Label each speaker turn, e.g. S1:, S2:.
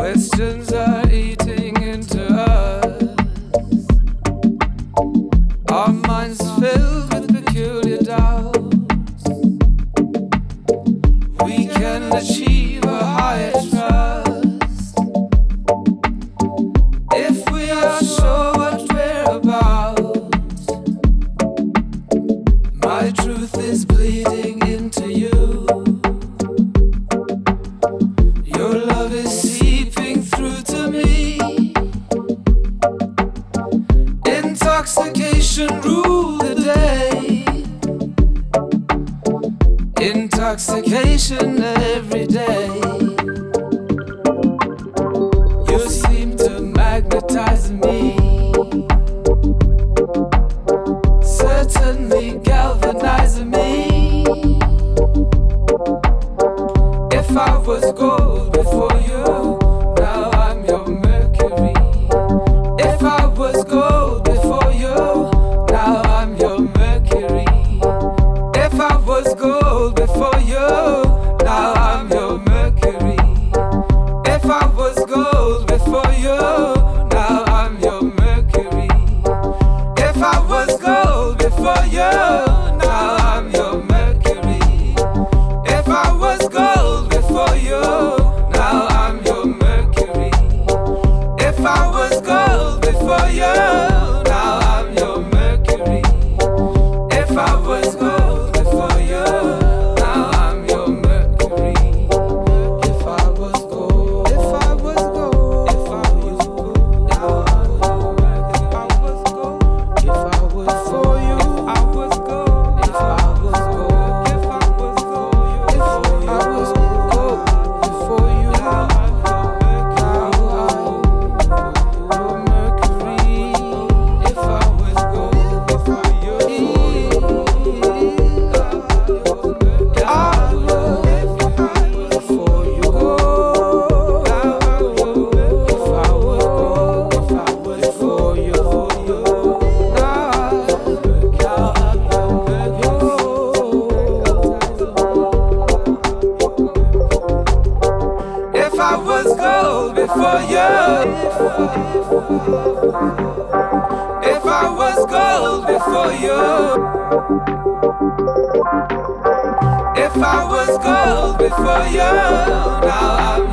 S1: Questions are eating into us. Our minds filled with peculiar doubts. We can achieve a higher trust if we are sure what we're about. My truth is bleeding into you. Your love is seeping through to me. Intoxication rule the day. Intoxication every day. You seem to magnetize me. Certainly galvanizing me. If I was gold before you, now I'm your mercury. If I was gold before you, now I'm your mercury. If I was gold before you, now I'm your mercury. If I was gold before you, now I'm your mercury. If I was gold before you, now I'm your mercury. If I was gold before you, now I'm your mercury. If I was gold before you, now I'm your mercury. If I was gold before you, now I'm your mercury. If I was gold, if I was gold, if I was gold, now I'm your mercury. If I was gold, if I was for you, I was gold. If I was gold, if I was gold, if I was gold before you, now I'm your mercury. If I was gold before you, if I was gold before you, if I was gold before you, if I was gold before you, now I'm